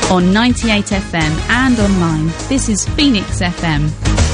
on 98 FM and online. This is Phoenix FM.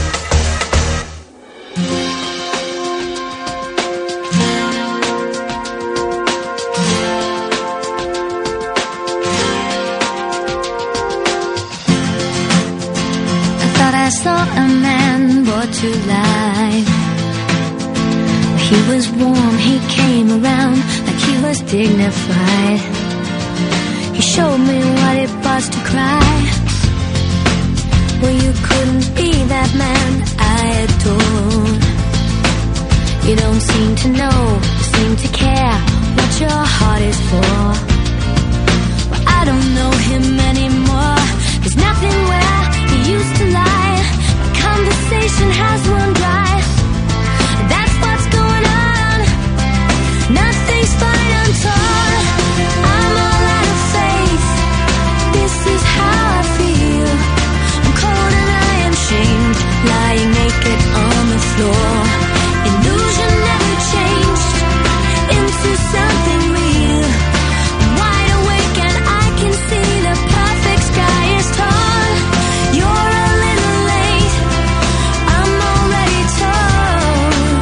I thought I saw a man brought to life. He was warm, he came around like he was dignified. He showed me what it was to cry. Well, you couldn't be that man I adored. You don't seem to know, seem to care what your heart is for. Well, I don't know him anymore. There's nothing where he used to lie. My conversation has run dry. That's what's going on. Nothing's fine, I'm torn. I'm all out of faith. This is how I feel. I'm cold and I am shamed, lying naked on the floor. Illusion never changed into something real. I'm wide awake and I can see the perfect sky is torn. You're a little late, I'm already torn.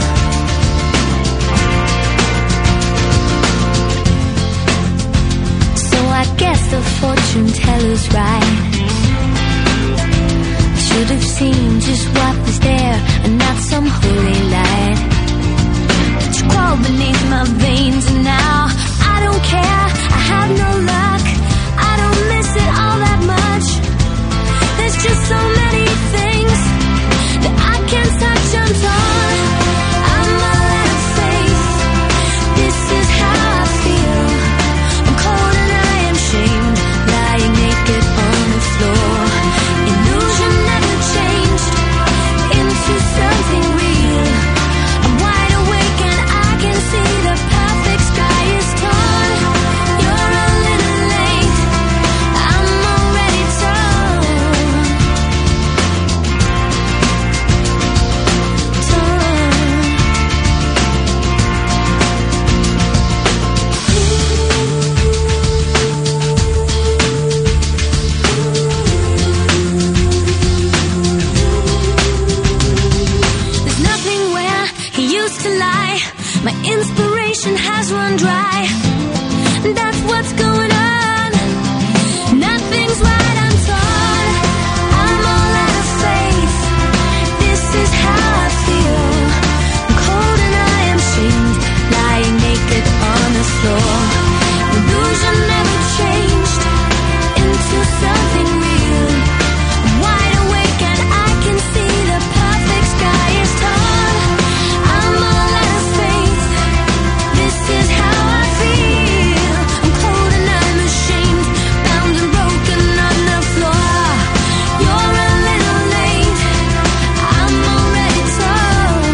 So I guess the fortune teller's right. I should have seen just what was there and not some holy light. But you crawl beneath my veins and now I don't care, I have no luck. I don't miss it all that much. There's just so many things that I can't touch, I'm torn. I'm all out of faith. This is how I feel. I'm cold and I am shamed, lying naked on the floor. Illusion never changed into something real. I'm wide awake and I can see the perfect sky is torn. You're a little late, I'm already torn. There's nothing where he used to lie. My inspiration has run dry. That's what's going on. Nothing's right, I'm torn. I'm all out of faith. This is how I feel. I'm cold and I am shamed, lying naked on the floor. Illusion never changed into something real. I'm wide awake and I can see the perfect sky is torn. I'm all out of faith. This is how I feel. I'm cold and I'm ashamed, bound and broken on the floor. You're a little late, I'm already torn.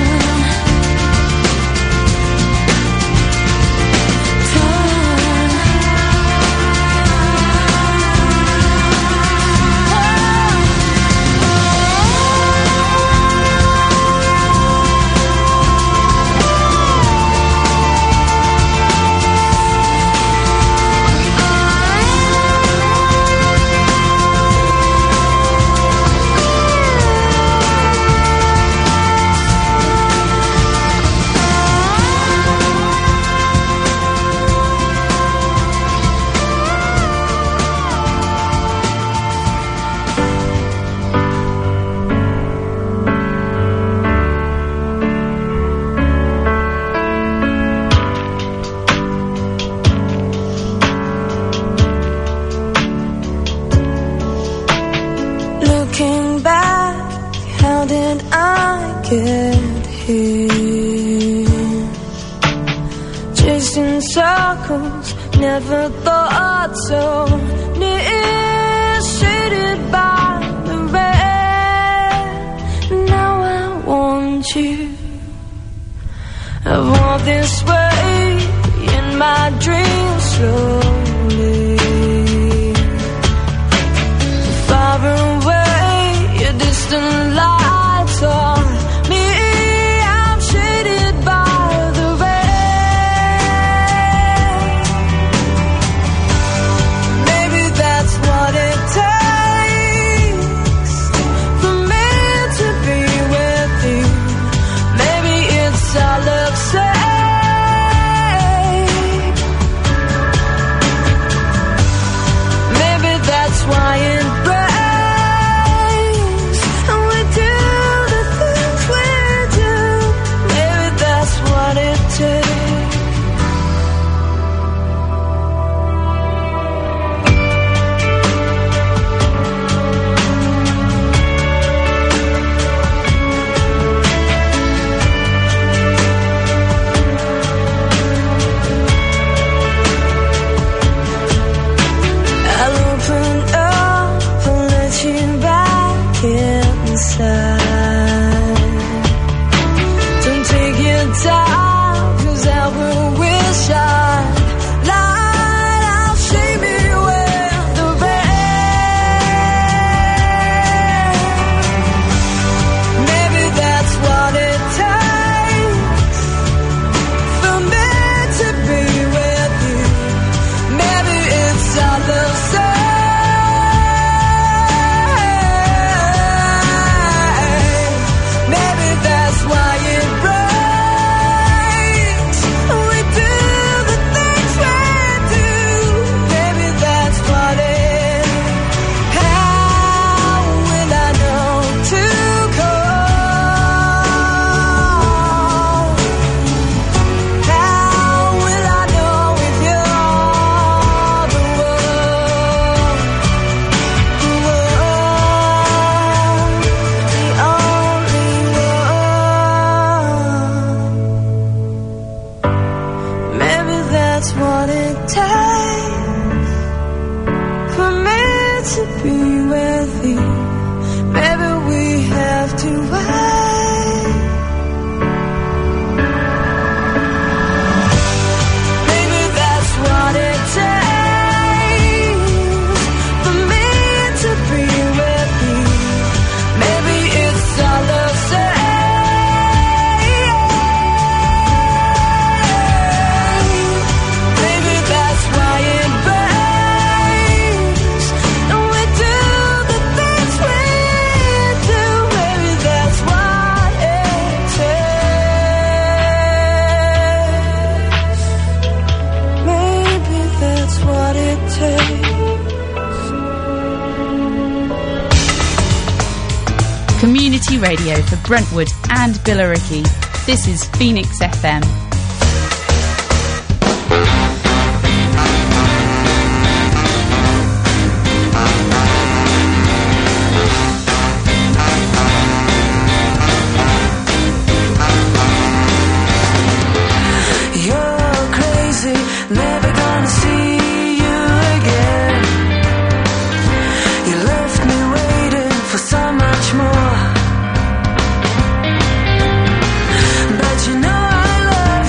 Looking back, how did I get here? Chasing circles, never thought so near. Shaded by the red, now I want you. I walk this way in my dreams slowly. Far away, your distant lights on me. I'm shaded by the red. Maybe that's what it takes. time, 'cause I will shine light. I'll see me with the rain. Maybe that's what it takes for me to be with you. Maybe it's all the same. Maybe that's why it breaks. We do the things we do. Maybe that's what it is. How will I know to call? How will I know if you're the one? The only one. Maybe that's what it takes for me to be with you. Maybe we have to wait. Maybe that's what it takes for me to be with you. Maybe it's all the same. Maybe that's why it breaks. And we do the things we do. Maybe that's what it takes. Maybe that's what it takes. Community radio for Brentwood and Billericay. This is Phoenix FM. You're crazy, never gonna see you again. You left me waiting for so much more. But you know I love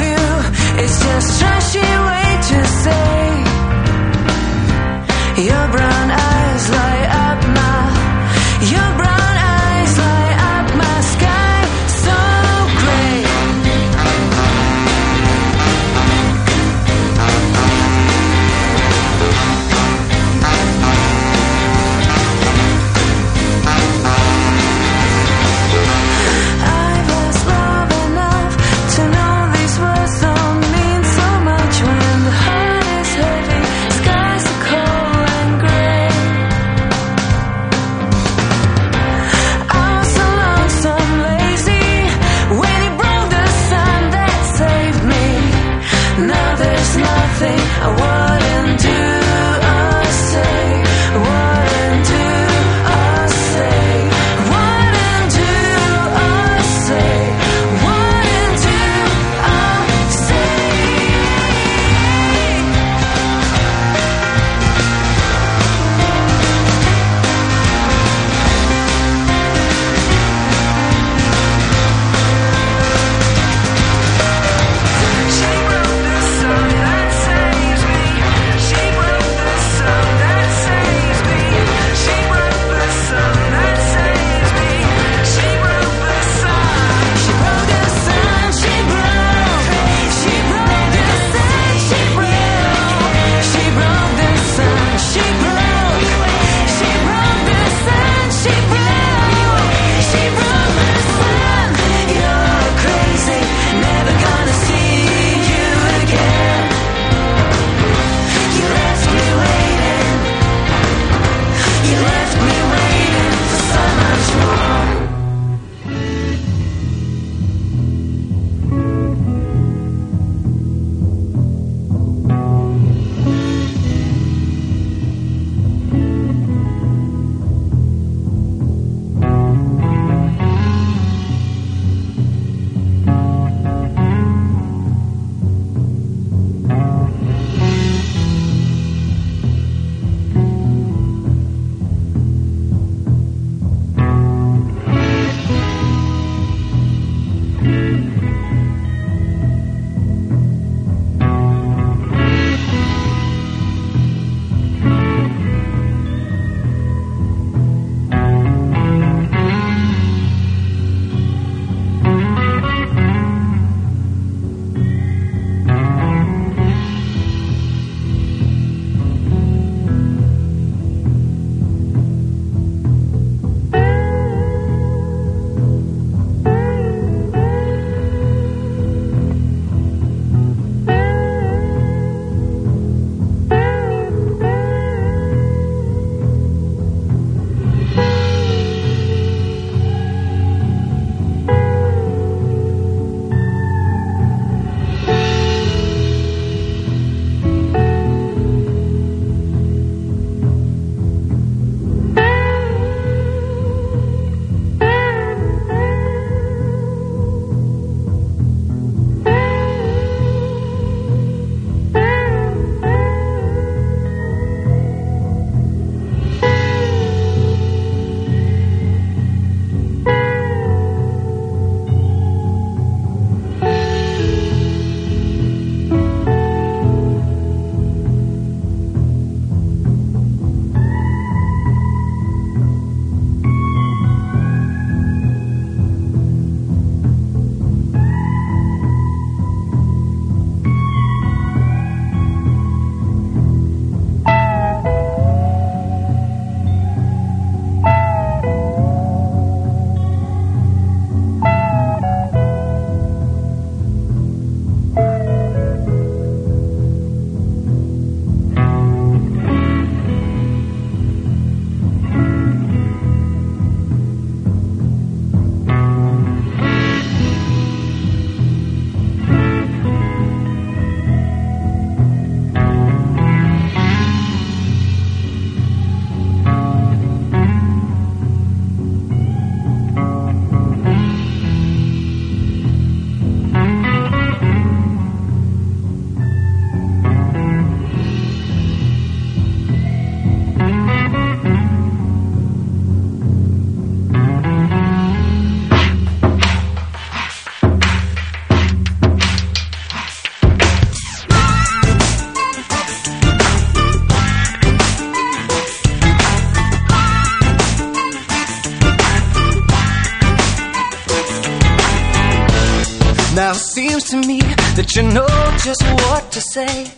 Now it seems to me that you know just what to say,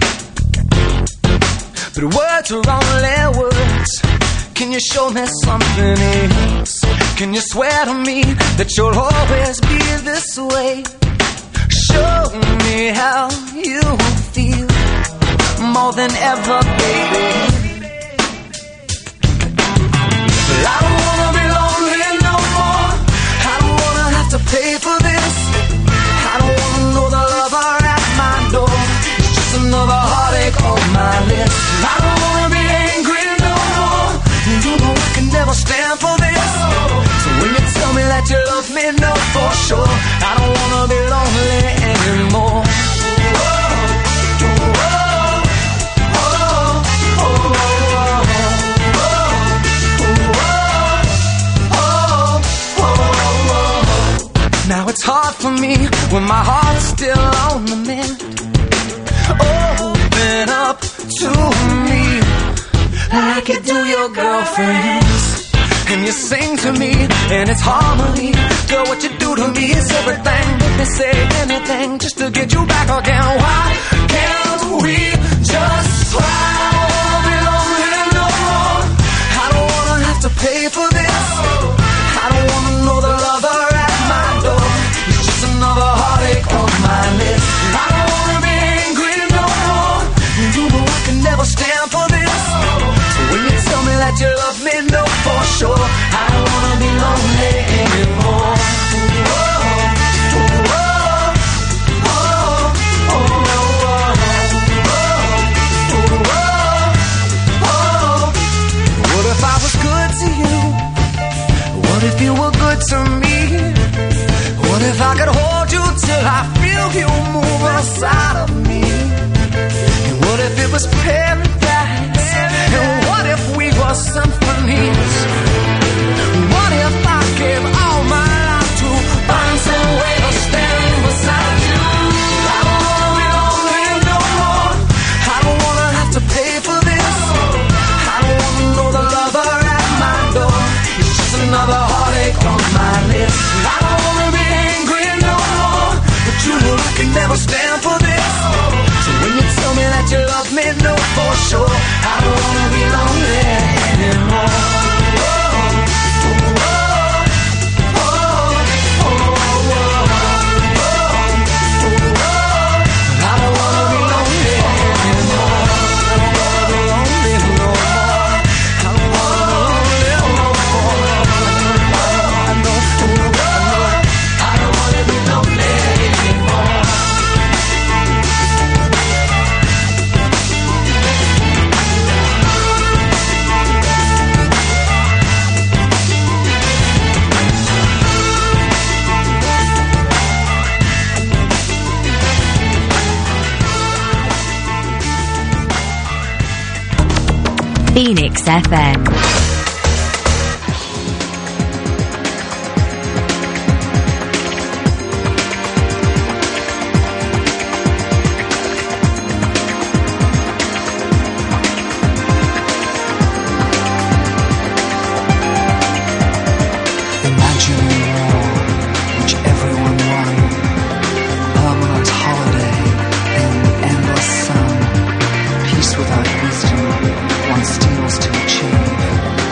but words are only words. Can you show me something else? Can you swear to me that you'll always be this way? Show me how you feel more than ever, baby. I don't wanna be lonely no more. I don't wanna have to pay for this. I don't wanna know the lover at my door. It's just another heartache on my list. I don't wanna be angry no more. You know I can never stand for this. So when you tell me that you love me, know for sure I don't wanna be lonely anymore. Now it's hard for me when my heart's still on the mend. Open up to me like you do your girlfriends, and you sing to me and it's harmony. Girl, what you do to me is everything. Let me say anything just to get you back again. Why can't we just try? I don't wanna be lonely no more. I don't wanna have to pay for this. I don't wanna know the lover at my door. It's just another heartache on my list. I don't wanna be angry no more. You know I can never stand for this. So when you tell me that you love me, know for sure I don't wanna be lonely anymore. What if I was good to you? What if you were good to me? What if I could hold you till I feel you move inside of me? And what if it was paradise? And what if we were symphonies? What if I gave all my life to find some way to stand beside you? I don't wanna be lonely no more. I don't wanna have to pay for this. I don't wanna know the lover at my door. It's just another heartache on my list. I don't wanna be angry no more, but you know I can never stand for this. So when you tell me that you love me, know for sure I don't wanna be lonely anymore. Phoenix FM. Without wisdom, one steals to achieve.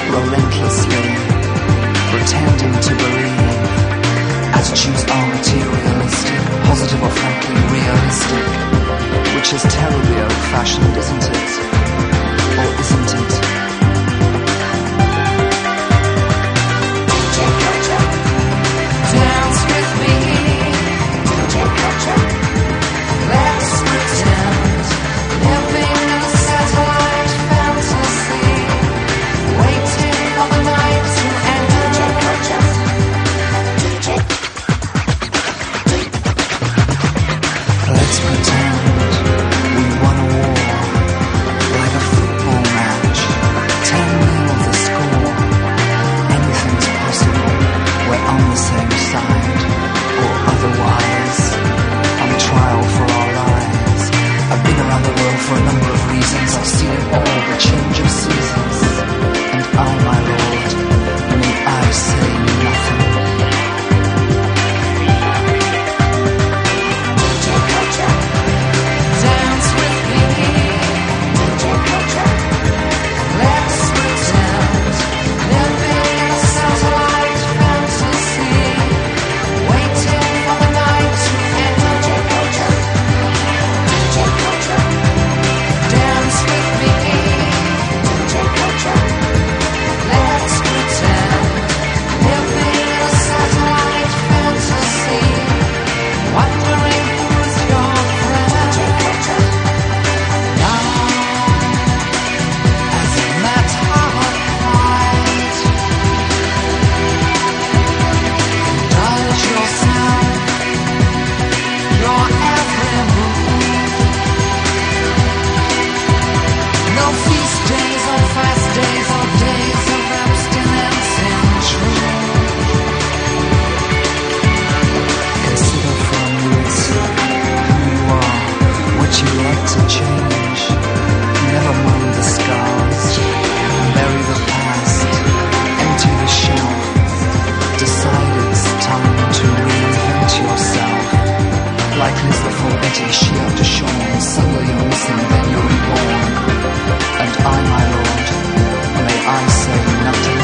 Cyclist before Eddie, she after Sean. Suddenly you're missing, then you're reborn. And I, my lord, may I say nothing?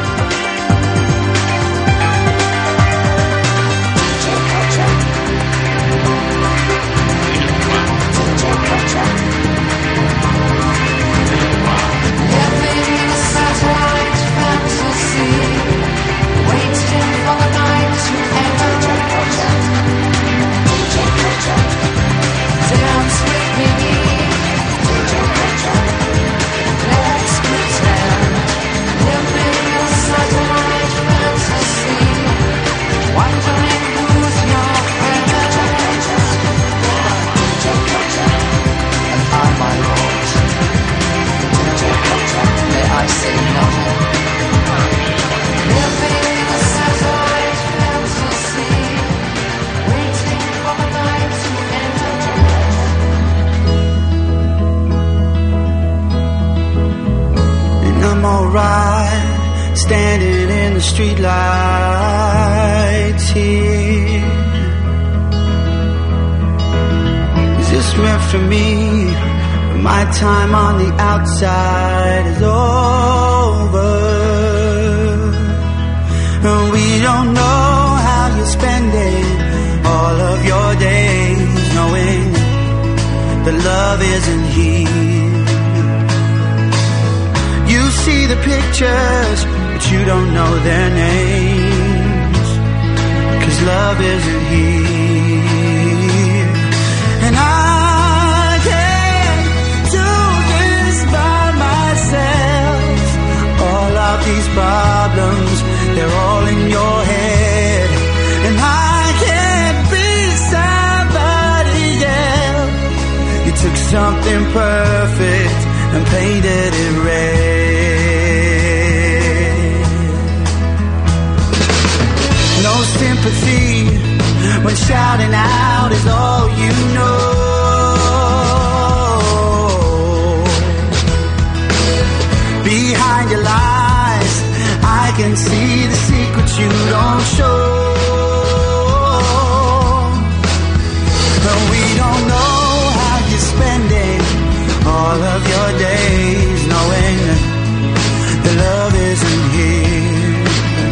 Living in a satellite fantasy, waiting for the night to end. Dance with me, let's pretend. Living in a satellite fantasy, wondering who's your friend. And I, my lord, may I say nothing? Living in a satellite fantasy, waiting for the night to end. And I'm alright, standing in the streetlights here. Is this meant for me? My time on the outside is over, and we don't know how you're spending all of your days, knowing that love isn't here. You see the pictures, but you don't know their names, 'cause love isn't here. And I these problems, they're all in your head, and I can't be somebody else. You took something perfect and painted it red. No sympathy when shouting out is all you know. Behind your lies, I can see the secrets you don't show. But we don't know how you're spending all of your days, knowing that love isn't here.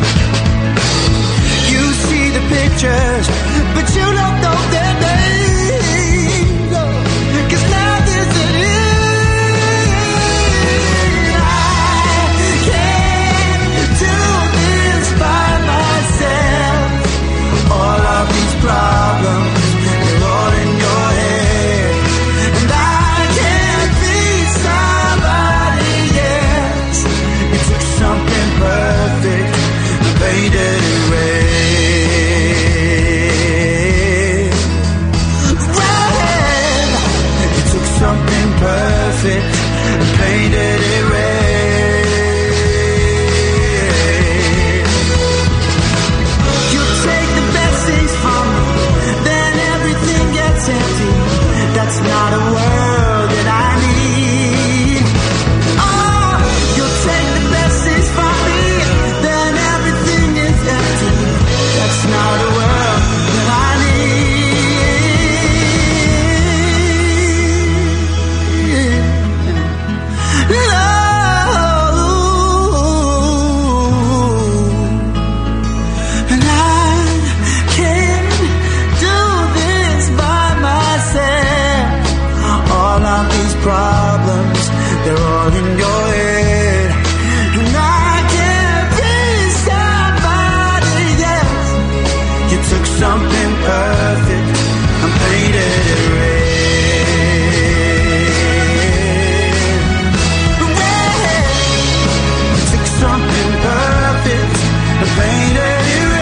You see the pictures, but you don't know their names, 'cause love isn't here. All of these problems, they're all in your head, and I can't be somebody else. You took something perfect and painted it red. Red. You took something perfect and painted it red. That's not a world that I need. Oh, you'll take the best things from me, then everything is empty. That's not a world that I need. Love, and I can't do this by myself. All of these problems, they're all in your head, and I can't be somebody else. You took something perfect and painted it red. Red. You took something perfect and painted it red.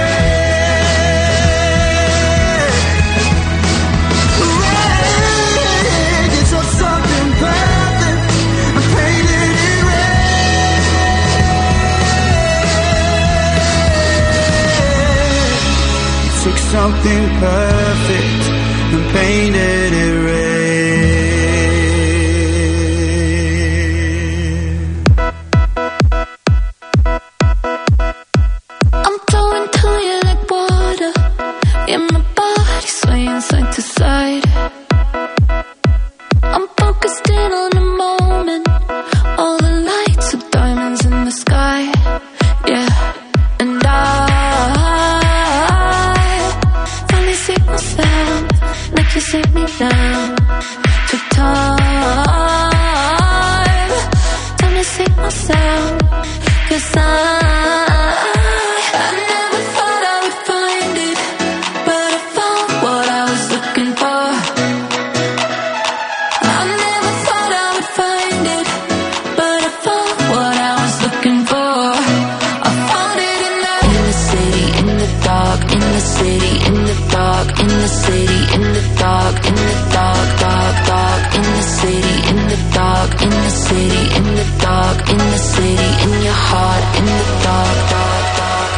Something perfect and painted it I'm flowing to you like water, in my body swaying side to side. you see me now. Took time to see myself, 'cause I never thought I would find it, but I found what I was looking for. I never thought I would find it, but I found what I was looking for. I found it in the city, in the dark, in the city, in the dark, in the city, in the dark, in the dark, dark, dark, in the city, in the dark, in the city, in the dark, in the city, in your heart, in the dark, dark, dark.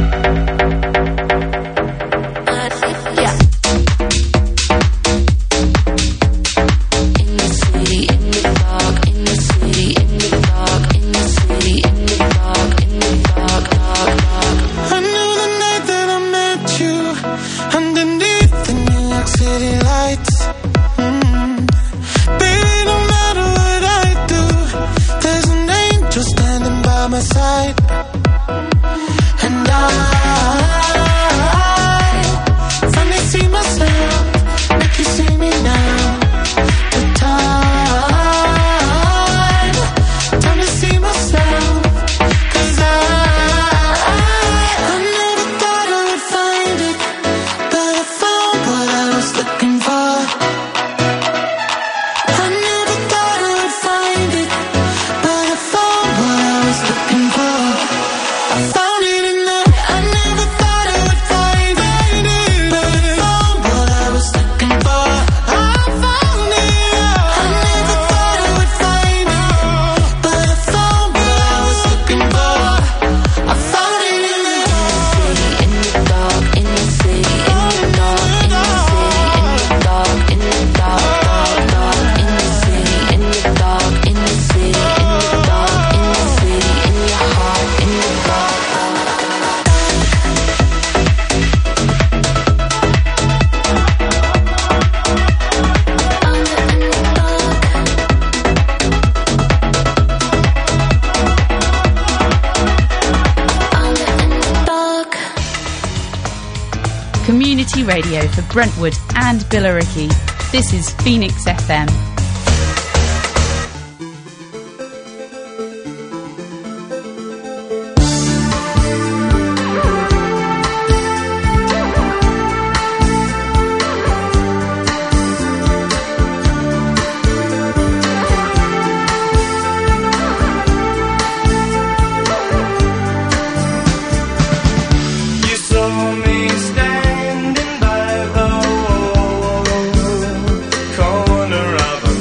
Yeah. In the city, in the dark, in the city, in the dark, in the city, in the dark, in the dark, dark, dark. I knew the night that I met you underneath the New York City lights. Baby, no matter what I do, there's an angel standing by my side. And I finally see myself like you see me now. The time to see myself, 'cause I never thought I would find it, but I found what I was looking for. I never thought I would find it, but I found what I was looking for. I found it in the. I never thought I would find it, but I found what I was looking for. I found it. I never thought I would find it, but I found what I was looking for. I found it in the. In the dark, in the city, in the dark, in the city, in the dark, in the dark, dark, dark, in the city, in the dark, in the city, in the dark, in the city, in your heart, in the dark, dark, dark. Community radio for Brentwood and Billericay. This is Phoenix FM. You saw me standing by the wall, corner of a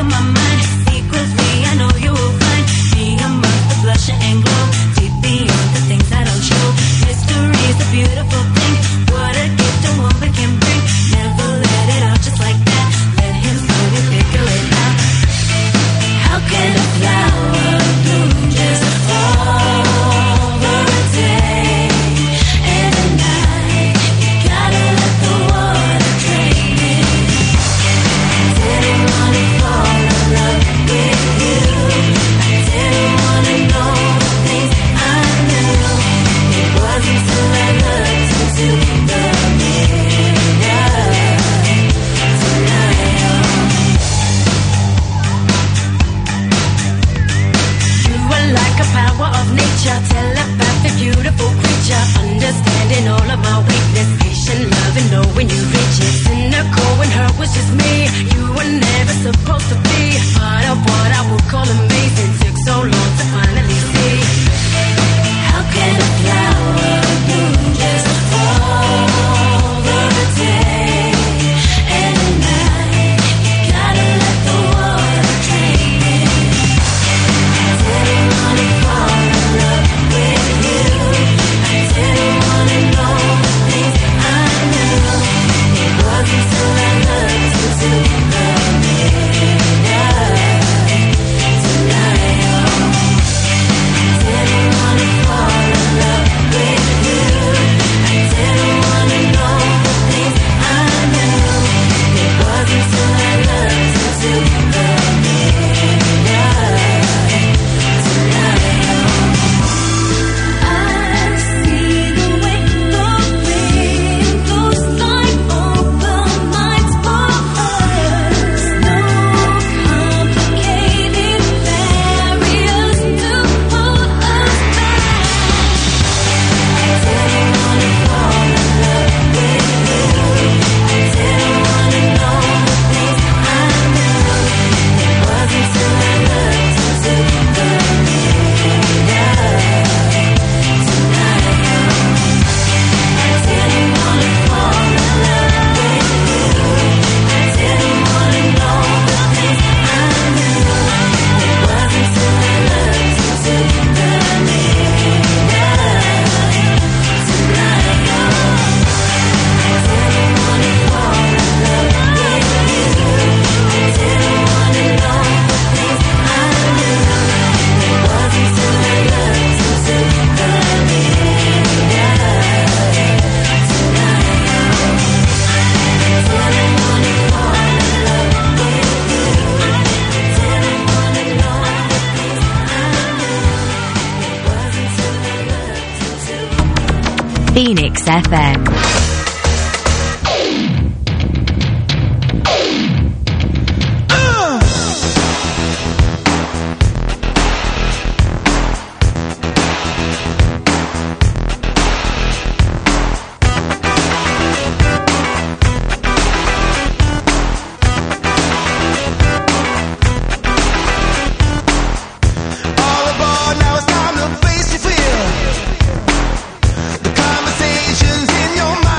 of my mind. Secretly, I know you will find me amongst the blush and glow. Deep beyond the things I don't show. Mystery is a beautiful thing. What a gift a woman can bring. Never let it out just like that. Let him slowly figure it out. How can a flower bloom just for a day and a night? You gotta let the water drain it. Didn't wanna fall in love with you. I didn't wanna know the things I knew. It wasn't till I looked into the mirror tonight. You are like a power of nature, telepathic, beautiful creature, understanding all of my weakness, patient loving, knowing you reach it. Cynical when her was just me. You were never supposed to be part of what I would call amazing. Took so long to finally see. How can a flower bloom just for a day and a night? You gotta let the water drain it. Didn't wanna fall in love with you. I didn't wanna know the things I knew. It wasn't till I looked into the mirror tonight. Didn't wanna fall in love with you. I didn't wanna know the things I knew. It wasn't till I looked into the mirror tonight. I see the way the wind goes like open minds for us. No complicated barriers to hold us back. Didn't wanna fall in love with you. I didn't wanna know the things I knew. It wasn't till I looked into the mirror tonight. I didn't wanna fall in love with you. I didn't wanna know the things I knew. It wasn't till I looked into the mirror tonight. I didn't wanna fall in love with you. I didn't wanna know the things I knew. It wasn't till I looked into the mirror tonight. I didn't wanna fall in love with you. I didn't wanna know the things I knew. It wasn't till I looked into Phoenix FM. All aboard, now it's time to face your fear. The conversations in your mind.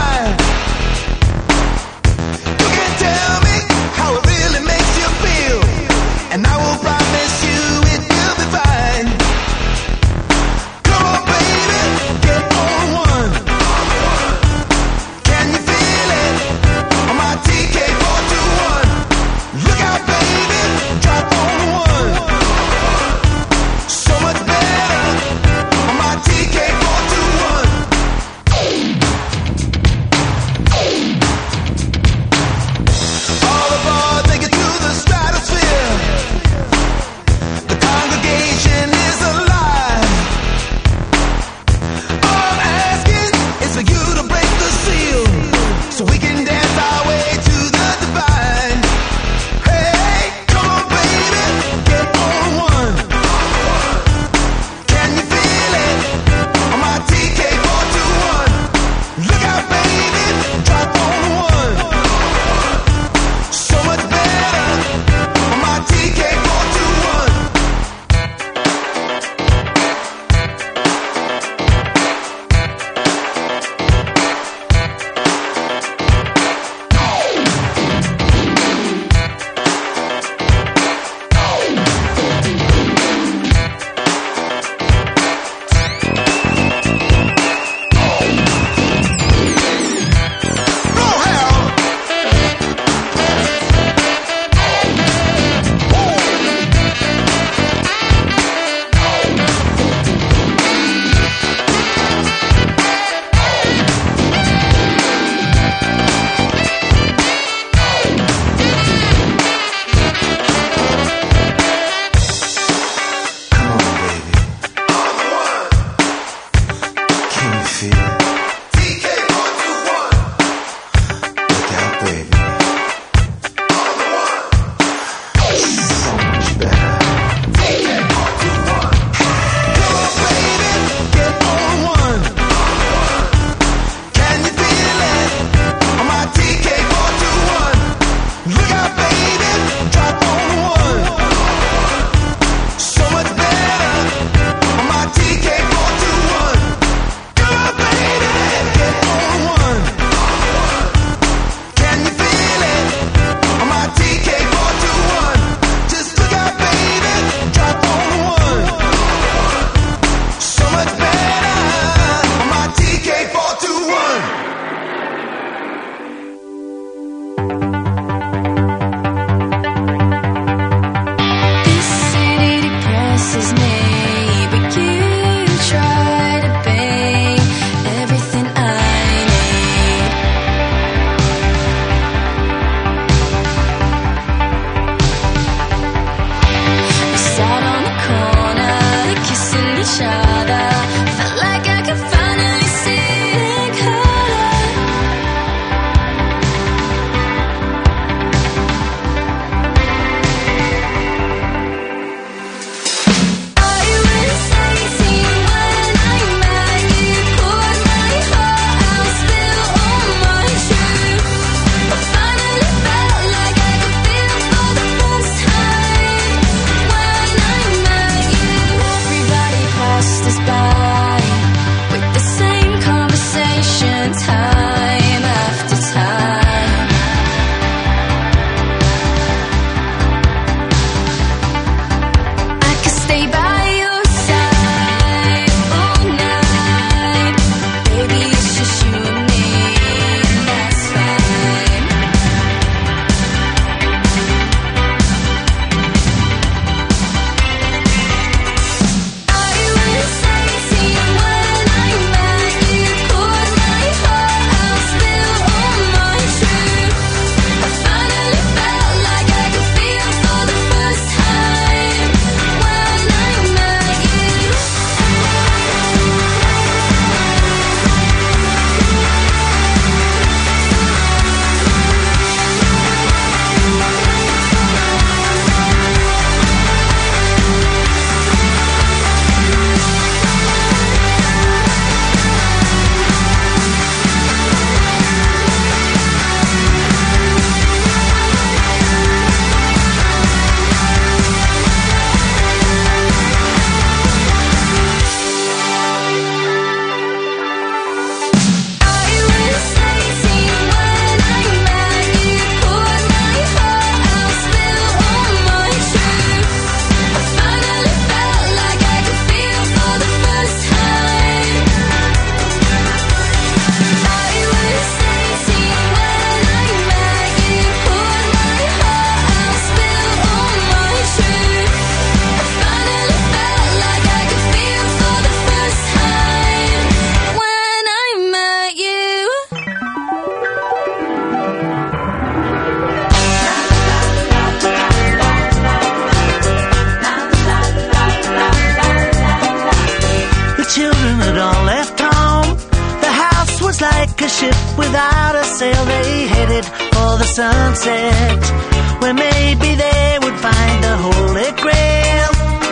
without a sail, they headed for the sunset, where maybe they would find the Holy Grail.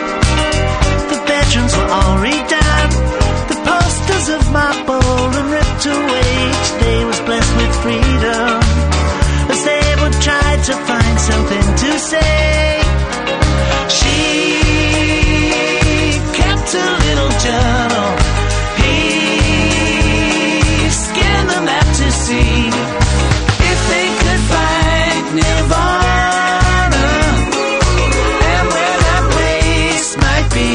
The bedrooms were all redone, the posters of my Baldwin ripped away. Each day was blessed with freedom, as they would try to find something to say. She kept a little journal, to see if they could find Nirvana and where that place might be.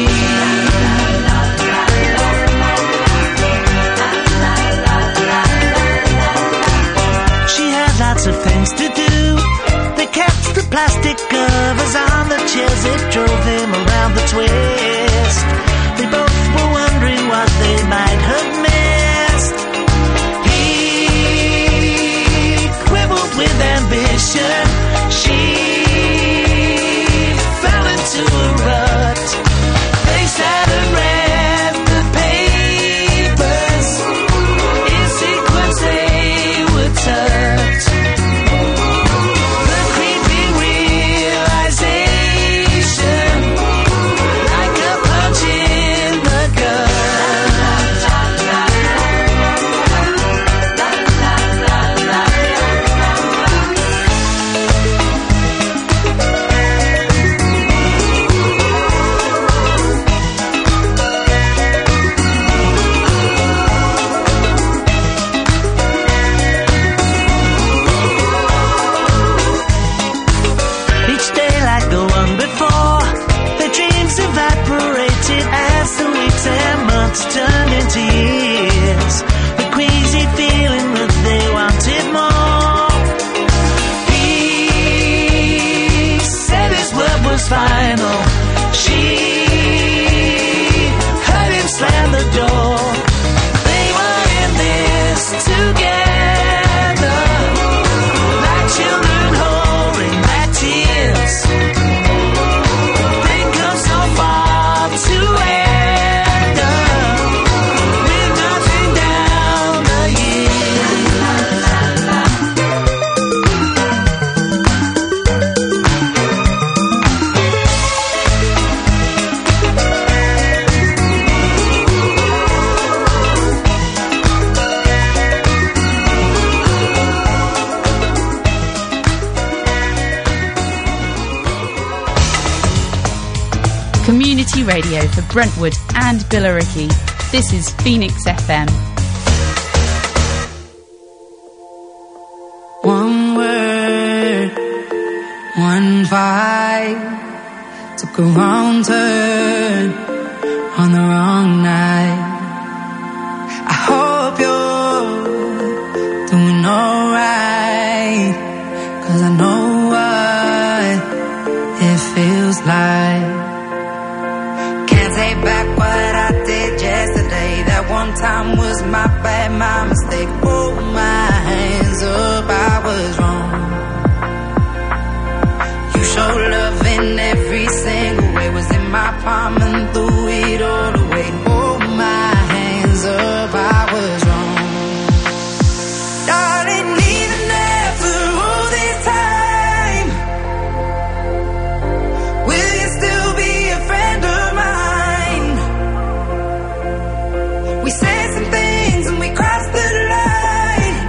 She had lots of things to do. They kept the plastic covers on the chairs, it drove them around the twist. They both were wondering what they might have missed. With ambition, she fell into a rut. They sat and read the papers in sequence. They would touch the creeping realization, like a punch in the gut. months turned into years. The crazy feeling that they wanted more. He said his word was final. She heard him slam the door. They were in this together, like children holding back tears. They come so far to end up with nothing down the Community radio for Brentwood and Billericay. This is Phoenix FM. One word, one fight, took a wrong turn on the wrong night. I hope you're doing alright, 'cause I know what it feels like. Take back what I did yesterday. That one time was my bad, my mistake. Hold my hands up, I was wrong. You showed love in every single way. Was in my palm and threw it all away. Hold my hands up, I was wrong. Darling, even after all this time, will you still be a friend of mine? We said some things and we crossed the line,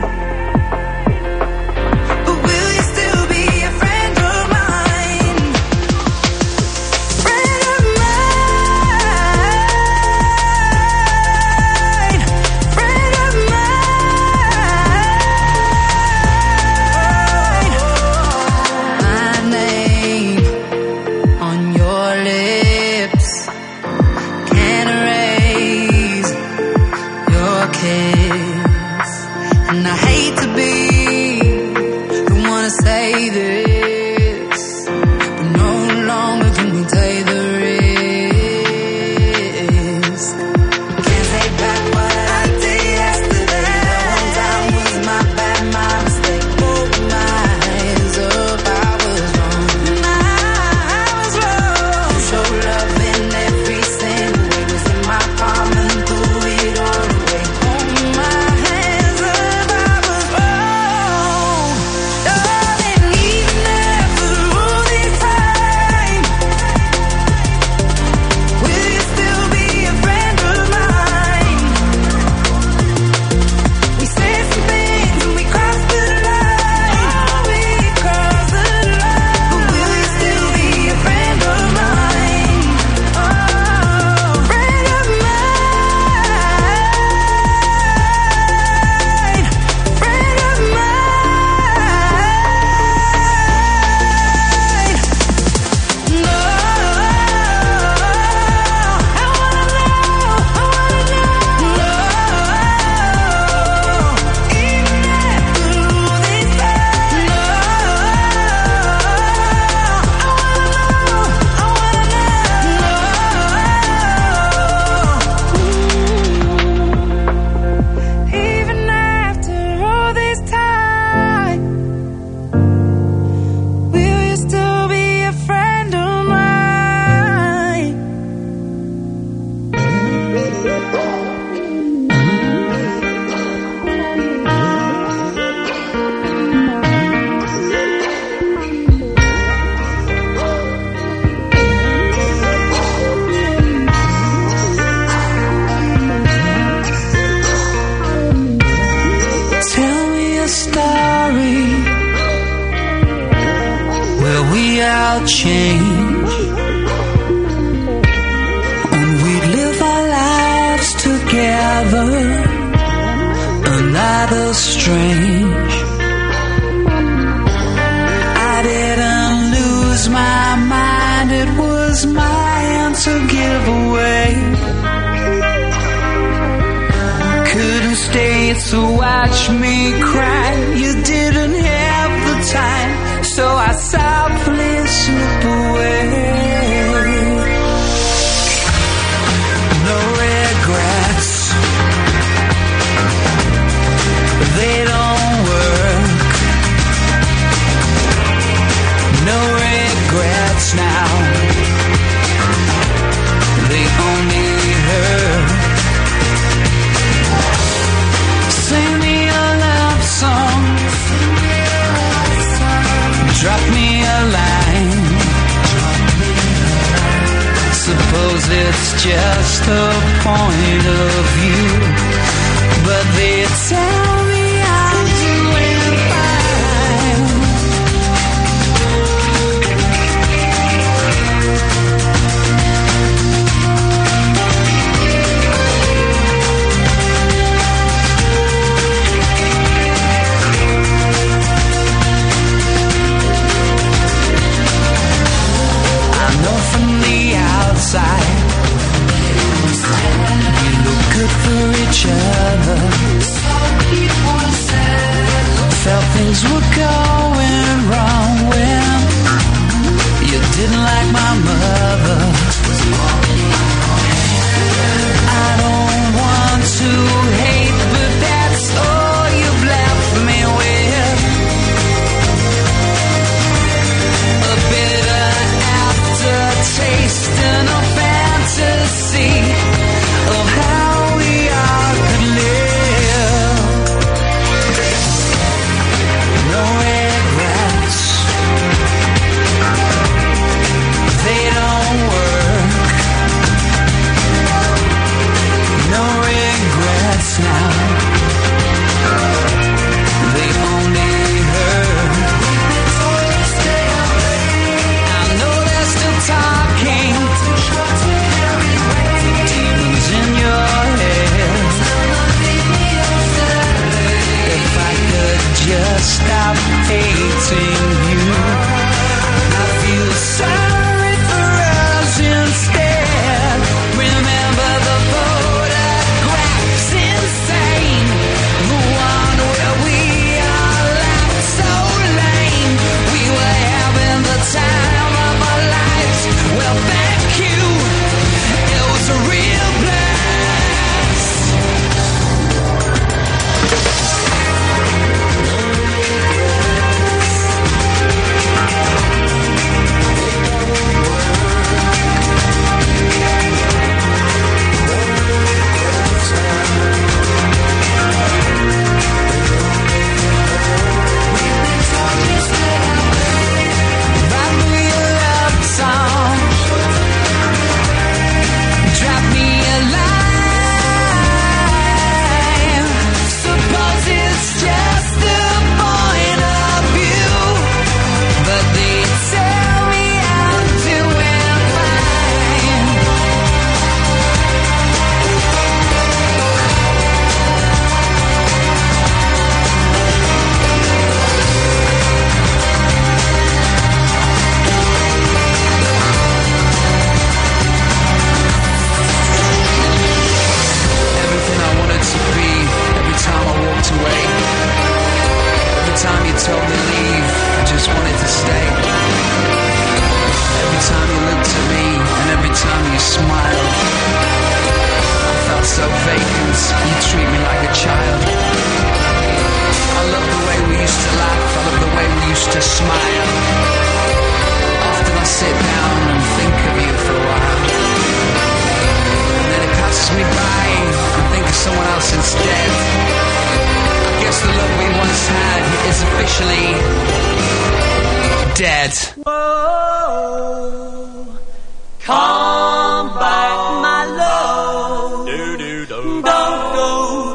but will you still be a friend of mine? Friend of mine, friend of mine. My name on your lips can't erase your kiss, and I hate to be the one to say this, but no longer can we take the risk. Can't take back what I did yesterday. That one time was my bad, my mistake. Hold my hands up, I was wrong. I was wrong. You showed love in every single way. Was in my palm and threw it all away. Hold my hands up, I was wrong. Darling, even after all this time, will you still be a friend of mine? We said some things and we crossed the line. We crossed the line. But will you still be a friend of mine? Oh, friend of mine, friend of mine. No, I wanna know, even after all this time. No, I wanna know. Even after all this time, will you still be a friend of mine? Tell me a story where we all change, and we live our lives together, another strange. I didn't lose my mind, it was my answer give away. stay to watch me cry. You didn't have the time, so I softly slip away. No regrets, they don't work. No regrets now, they only hurt. Sing me a love song, drop me a line. Suppose it's just a point of view, but they tell me I'm doing fine. I know from the outside we look good for each other. Felt things were going wrong when you didn't like my mother. I don't want to hate, but that's all you've left me with. A bitter aftertaste and a fantasy of how we all could live. No regrets, they don't work. No regrets now, they only hurt. I know they're still talking, demons in your head. If I could just stop hating you, I feel sorry for us instead. Remember the photographs insane, the one where we all laughed so lame. We were having the time of our lives. Well, thank you, it was a real blast. Write me a love song, drop me a line. Suppose it's just the point of view, but they tell me I'm doing fine. Everything I wanted to be, every time I walked away, every time you told me leave, I just wanted to stay. Every time you looked at me, and every time you smiled, I felt so vacant, you treat me like a child. I love the way we used to laugh, I love the way we used to smile. Often I sit down and think of you for a while, and then it passes me by and think of someone else instead. I guess the love we once had is officially dead. Whoa, come back, my love. Don't go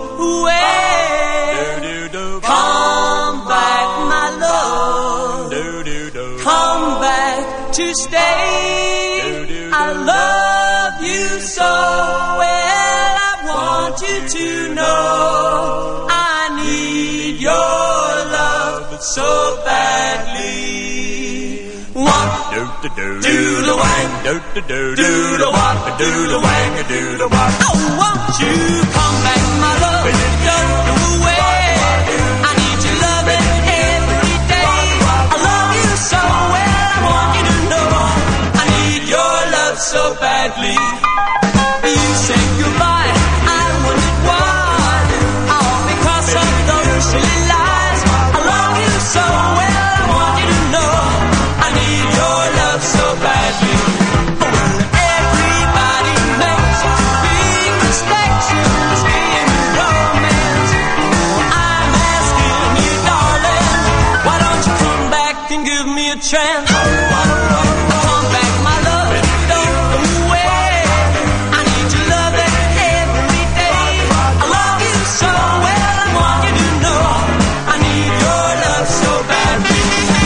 away. Come back, my love. Come back to stay. I love you so well. I want you to know I need your love so badly. One, do the wang, do the what, do the wang, do the what. Oh, won't you come back, my love? don't go away. I need your loving every day. I love you so well, I want you to know I need your love so badly. You said goodbye, I wondered why. All because of those silly lies. I love you so well, I want you to know I need your love so badly. Everybody makes big mistakes in this game of romance. I'm asking you, darling, why don't you come back and give me a chance? Come back, my love, don't go away. I need your love every day. I love you so well, I want you to know I need your love so badly.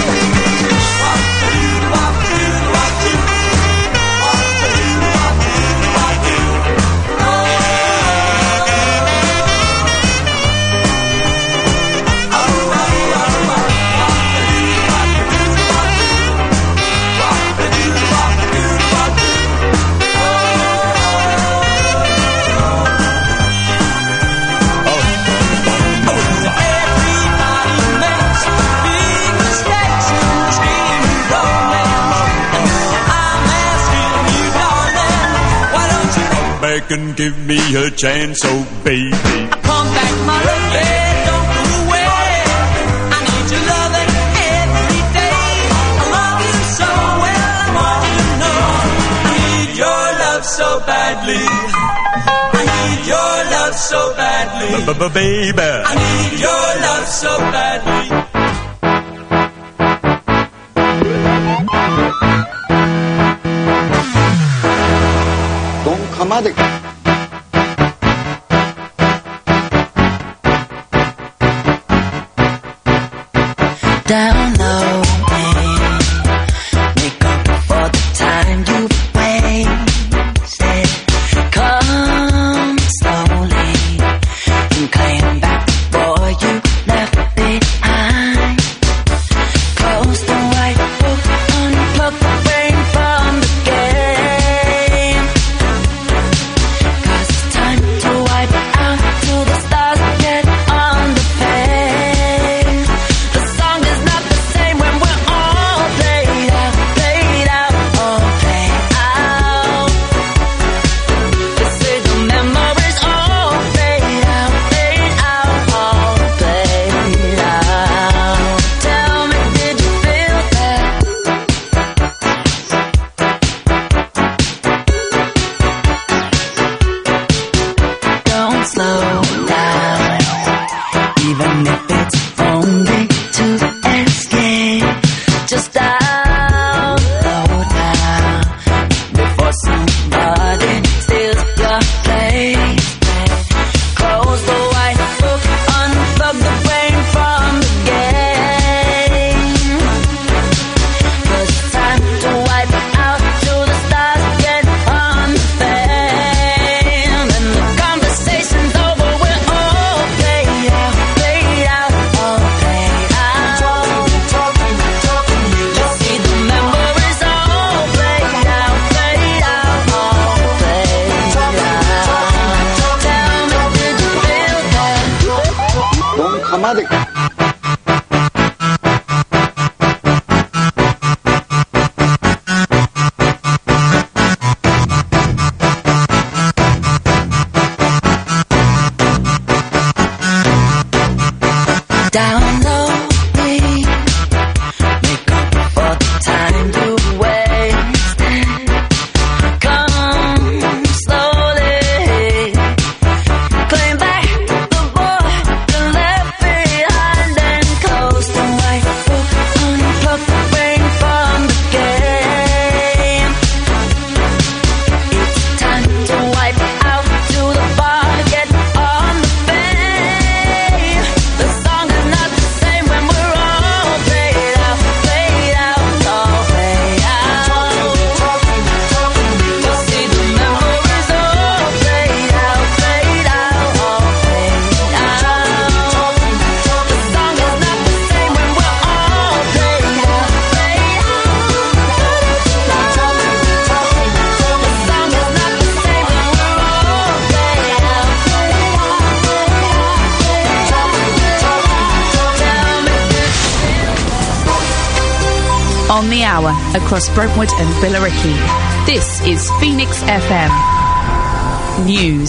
And give me a chance, oh baby. Come back, my love, yeah, don't go away. I need your loving every day. I love you so well, I want you to know I need your love so badly. I need your love so badly. Baby, I need your love so badly. 똥카마득. Down low, make up for the time you wasted. Come slowly and claim back what you left behind. Close the white book, unplug the brain from the game. 'Cause it's time to wipe out till the stars get on the page. The song is not the same when we're all played out, all played out. They say the memories all fade out, all played out. Tell me, did you feel that? Don't slow down, even if it's only to escape. Just download now before somebody steals your place. Close the white book, unplug the brain from the game. 'Cause it's time to wipe out till the stars get on the fan. And the conversation's over, we're all played out, all played out. You see the memories all played out, all played out. Tell me, did you feel that? 똥카마득. Down low, make up for the time you wasted. Come slowly, claim back the boy you left behind. On the hour, across Brentwood and Billericay. This is Phoenix FM News.